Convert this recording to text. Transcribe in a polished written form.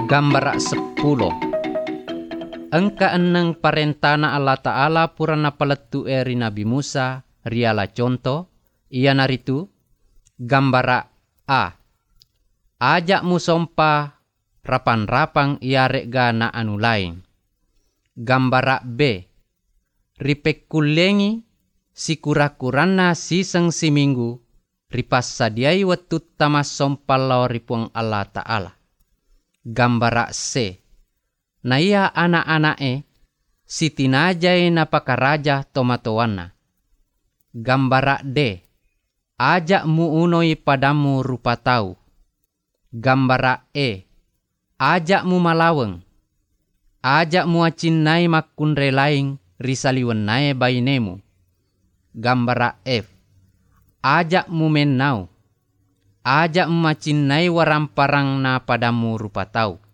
Gambara 10. Engka eneng parentana Allah Ta'ala purana palettu eri Nabi Musa riala contoh ia naritu gambara A. Ajak musompa rapan-rapang iarek gana anu lain. Gambara B. Ripek kulengi si kura-kuranna siseng siminggu ripas sadiai wetut tamas sompal lau ripuang Allah Ta'ala. Gambara C. Na ia anak-anake si tinajay napakaraja tomatowana. Gambara D. Ajak muunoy padamu rupa tau. Gambara E. Ajak mu malaweng. Ajak mu acinnay makkunre laing risaliwen nae bainemu. Gambara F. Ajak mu menau. Ajak mu macinnay waramparang na padamu rupa tau.